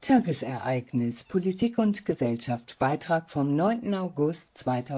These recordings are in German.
Tagesereignis Politik und Gesellschaft Beitrag vom 9. August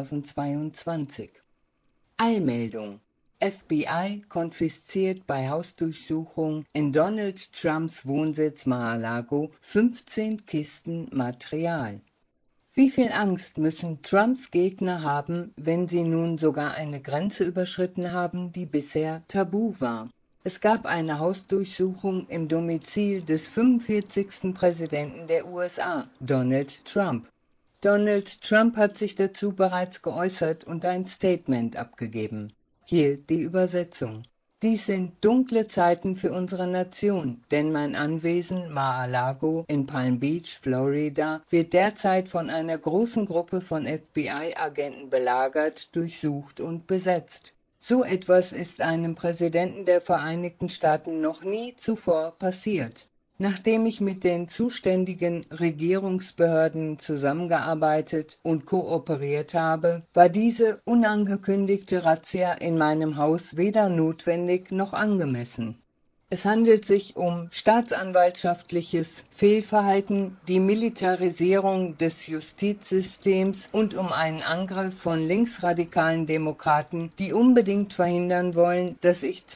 2022 Eilmeldung FBI konfisziert bei Hausdurchsuchung in Donald Trumps Wohnsitz Mar-a-Lago 15 Kisten Material. Wie viel Angst müssen Trumps Gegner haben, wenn sie nun sogar eine Grenze überschritten haben, die bisher tabu war? Es gab eine Hausdurchsuchung im Domizil des 45. Präsidenten der USA, Donald Trump. Donald Trump hat sich dazu bereits geäußert und ein Statement abgegeben. Hier die Übersetzung. Dies sind dunkle Zeiten für unsere Nation, denn mein Anwesen Mar-a-Lago in Palm Beach, Florida, wird derzeit von einer großen Gruppe von FBI-Agenten belagert, durchsucht und besetzt. So etwas ist einem Präsidenten der Vereinigten Staaten noch nie zuvor passiert. Nachdem ich mit den zuständigen Regierungsbehörden zusammengearbeitet und kooperiert habe, war diese unangekündigte Razzia in meinem Haus weder notwendig noch angemessen. Es handelt sich um staatsanwaltschaftliches Fehlverhalten, die Militarisierung des Justizsystems und um einen Angriff von linksradikalen Demokraten, die unbedingt verhindern wollen, dass ich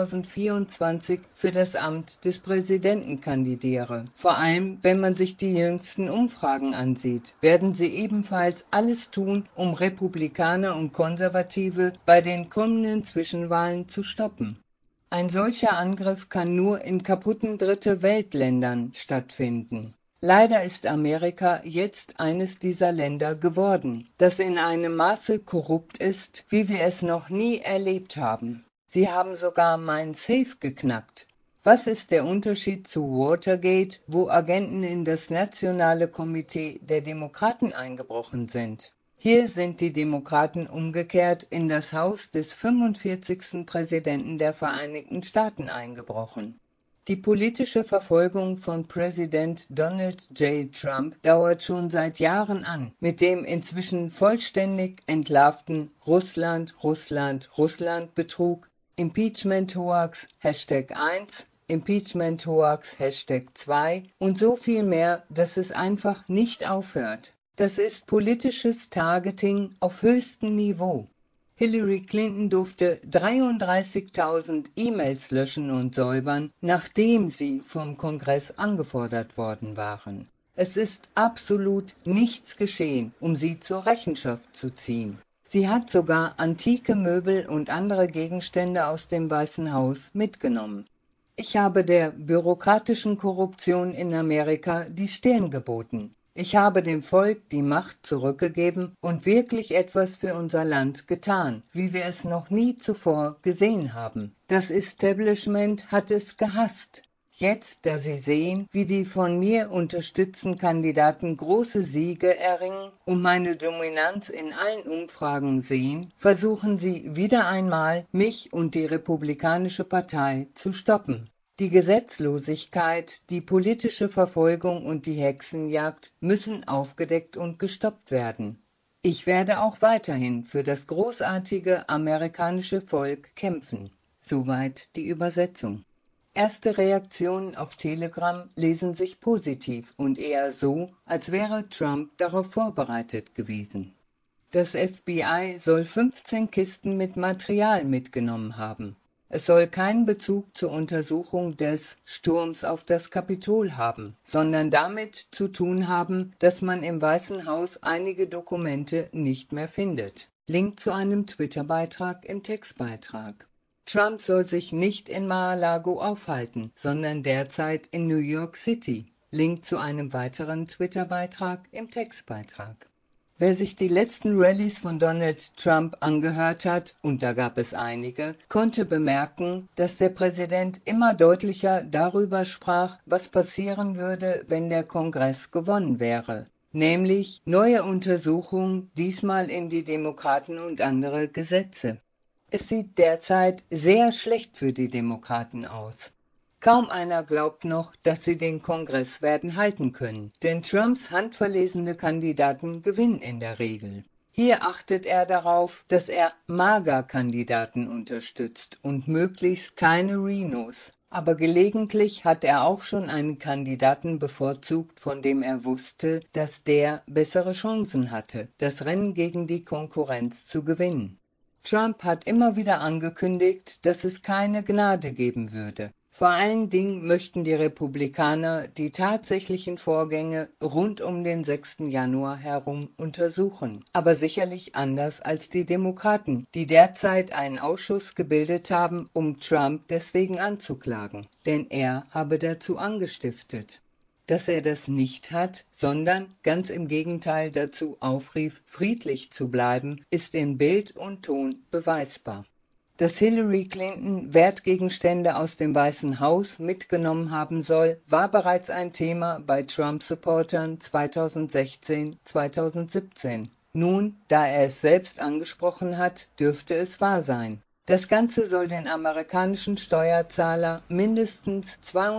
2024 für das Amt des Präsidenten kandidiere. Vor allem, wenn man sich die jüngsten Umfragen ansieht, werden sie ebenfalls alles tun, um Republikaner und Konservative bei den kommenden Zwischenwahlen zu stoppen. Ein solcher Angriff kann nur in kaputten Dritte-Welt-Ländern stattfinden. Leider ist Amerika jetzt eines dieser Länder geworden, das in einem Maße korrupt ist, wie wir es noch nie erlebt haben. Sie haben sogar mein Safe geknackt. Was ist der Unterschied zu Watergate, wo Agenten in das Nationale Komitee der Demokraten eingebrochen sind? Hier sind die Demokraten umgekehrt in das Haus des 45. Präsidenten der Vereinigten Staaten eingebrochen. Die politische Verfolgung von Präsident Donald J. Trump dauert schon seit Jahren an, mit dem inzwischen vollständig entlarvten Russland-Betrug, Impeachment-Hoax #1, Impeachment-Hoax #2 und so viel mehr, dass es einfach nicht aufhört. Das ist politisches Targeting auf höchstem Niveau. Hillary Clinton durfte 33.000 E-Mails löschen und säubern, nachdem sie vom Kongress angefordert worden waren. Es ist absolut nichts geschehen, um sie zur Rechenschaft zu ziehen. Sie hat sogar antike Möbel und andere Gegenstände aus dem Weißen Haus mitgenommen. Ich habe der bürokratischen Korruption in Amerika die Stirn geboten. Ich habe dem Volk die Macht zurückgegeben und wirklich etwas für unser Land getan, wie wir es noch nie zuvor gesehen haben. Das Establishment hat es gehasst. Jetzt, da sie sehen, wie die von mir unterstützten Kandidaten große Siege erringen und meine Dominanz in allen Umfragen sehen, versuchen sie wieder einmal, mich und die Republikanische Partei zu stoppen. Die Gesetzlosigkeit, die politische Verfolgung und die Hexenjagd müssen aufgedeckt und gestoppt werden. Ich werde auch weiterhin für das großartige amerikanische Volk kämpfen. Soweit die Übersetzung. Erste Reaktionen auf Telegram lesen sich positiv und eher so, als wäre Trump darauf vorbereitet gewesen. Das FBI soll 15 Kisten mit Material mitgenommen haben. Es soll keinen Bezug zur Untersuchung des Sturms auf das Kapitol haben, sondern damit zu tun haben, dass man im Weißen Haus einige Dokumente nicht mehr findet. Link zu einem Twitter-Beitrag im Textbeitrag. Trump soll sich nicht in Mar-a-Lago aufhalten, sondern derzeit in New York City. Link zu einem weiteren Twitter-Beitrag im Textbeitrag. Wer sich die letzten Rallyes von Donald Trump angehört hat, und da gab es einige, konnte bemerken, dass der Präsident immer deutlicher darüber sprach, was passieren würde, wenn der Kongress gewonnen wäre. Nämlich neue Untersuchungen, diesmal in die Demokraten und andere Gesetze. Es sieht derzeit sehr schlecht für die Demokraten aus. Kaum einer glaubt noch, dass sie den Kongress werden halten können, denn Trumps handverlesene Kandidaten gewinnen in der Regel. Hier achtet er darauf, dass er MAGA-Kandidaten unterstützt und möglichst keine Rhinos. Aber gelegentlich hat er auch schon einen Kandidaten bevorzugt, von dem er wusste, dass der bessere Chancen hatte, das Rennen gegen die Konkurrenz zu gewinnen. Trump hat immer wieder angekündigt, dass es keine Gnade geben würde. Vor allen Dingen möchten die Republikaner die tatsächlichen Vorgänge rund um den 6. Januar herum untersuchen, aber sicherlich anders als die Demokraten, die derzeit einen Ausschuss gebildet haben, um Trump deswegen anzuklagen, denn er habe dazu angestiftet. Dass er das nicht hat, sondern ganz im Gegenteil dazu aufrief, friedlich zu bleiben, ist in Bild und Ton beweisbar. Dass Hillary Clinton Wertgegenstände aus dem Weißen Haus mitgenommen haben soll, war bereits ein Thema bei Trump-Supportern 2016, 2017. Nun, da er es selbst angesprochen hat, dürfte es wahr sein. Das Ganze soll den amerikanischen Steuerzahler mindestens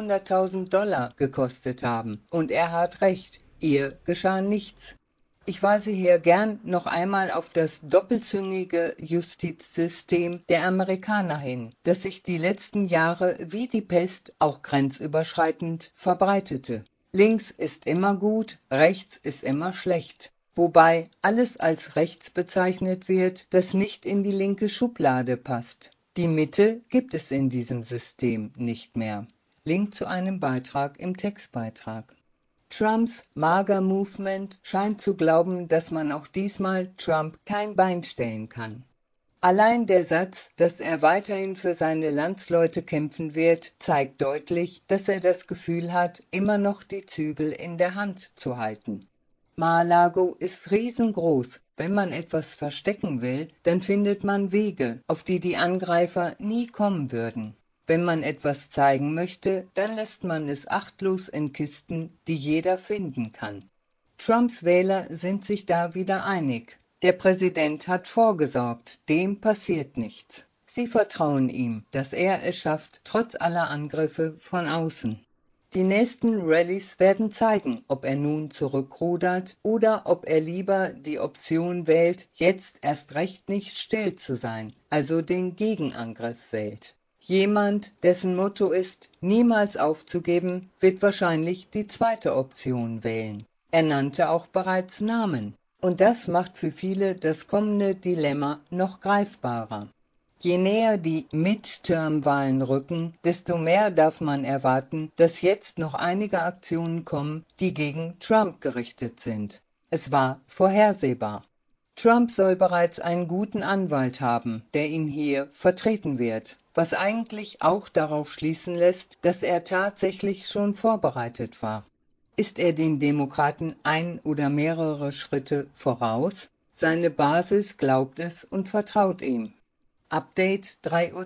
$200.000 gekostet haben. Und er hat recht, ihr geschah nichts. Ich weise hier gern noch einmal auf das doppelzüngige Justizsystem der Amerikaner hin, das sich die letzten Jahre wie die Pest auch grenzüberschreitend verbreitete. Links ist immer gut, rechts ist immer schlecht. Wobei alles als rechts bezeichnet wird, das nicht in die linke Schublade passt. Die Mitte gibt es in diesem System nicht mehr. Link zu einem Beitrag im Textbeitrag. Trumps MAGA-Movement scheint zu glauben, dass man auch diesmal Trump kein Bein stellen kann. Allein der Satz, dass er weiterhin für seine Landsleute kämpfen wird, zeigt deutlich, dass er das Gefühl hat, immer noch die Zügel in der Hand zu halten. Mar-a-Lago ist riesengroß. Wenn man etwas verstecken will, dann findet man Wege, auf die die Angreifer nie kommen würden. Wenn man etwas zeigen möchte, dann lässt man es achtlos in Kisten, die jeder finden kann. Trumps Wähler sind sich da wieder einig. Der Präsident hat vorgesorgt, dem passiert nichts. Sie vertrauen ihm, dass er es schafft, trotz aller Angriffe von außen. Die nächsten Rallyes werden zeigen, ob er nun zurückrudert oder ob er lieber die Option wählt, jetzt erst recht nicht still zu sein, also den Gegenangriff wählt. Jemand, dessen Motto ist, niemals aufzugeben, wird wahrscheinlich die zweite Option wählen. Er nannte auch bereits Namen. Und das macht für viele das kommende Dilemma noch greifbarer. Je näher die Midterm-Wahlen rücken, desto mehr darf man erwarten, dass jetzt noch einige Aktionen kommen, die gegen Trump gerichtet sind. Es war vorhersehbar. Trump soll bereits einen guten Anwalt haben, der ihn hier vertreten wird, was eigentlich auch darauf schließen lässt, dass er tatsächlich schon vorbereitet war. Ist er den Demokraten ein oder mehrere Schritte voraus? Seine Basis glaubt es und vertraut ihm. Update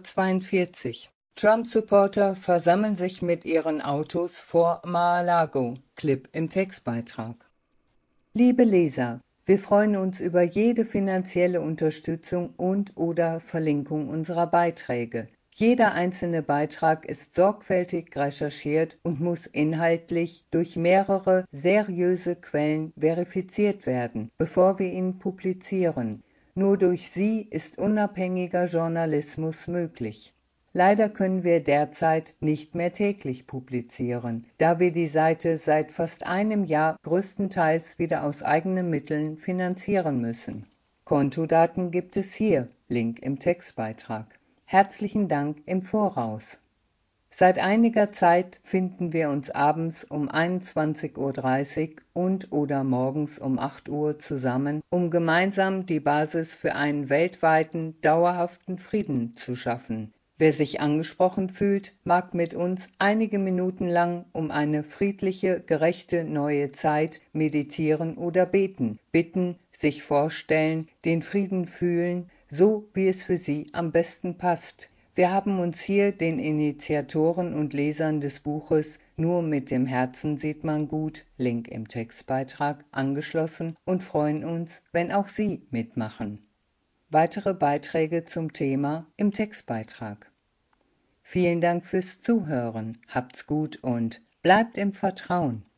3:42 Uhr. Trump-Supporter versammeln sich mit ihren Autos vor Mar-a-Lago. Clip im Textbeitrag. Liebe Leser, wir freuen uns über jede finanzielle Unterstützung und/oder Verlinkung unserer Beiträge. Jeder einzelne Beitrag ist sorgfältig recherchiert und muss inhaltlich durch mehrere seriöse Quellen verifiziert werden, bevor wir ihn publizieren. Nur durch sie ist unabhängiger Journalismus möglich. Leider können wir derzeit nicht mehr täglich publizieren, da wir die Seite seit fast einem Jahr größtenteils wieder aus eigenen Mitteln finanzieren müssen. Kontodaten gibt es hier, Link im Textbeitrag. Herzlichen Dank im Voraus. Seit einiger Zeit finden wir uns abends um 21:30 Uhr und/oder morgens um 8 Uhr zusammen, um gemeinsam die Basis für einen weltweiten, dauerhaften Frieden zu schaffen. Wer sich angesprochen fühlt, mag mit uns einige Minuten lang um eine friedliche, gerechte neue Zeit meditieren oder beten, bitten, sich vorstellen, den Frieden fühlen, so wie es für sie am besten passt. Wir haben uns hier den Initiatoren und Lesern des Buches Nur mit dem Herzen sieht man gut, Link im Textbeitrag, angeschlossen und freuen uns, wenn auch Sie mitmachen. Weitere Beiträge zum Thema im Textbeitrag. Vielen Dank fürs Zuhören, habt's gut und bleibt im Vertrauen.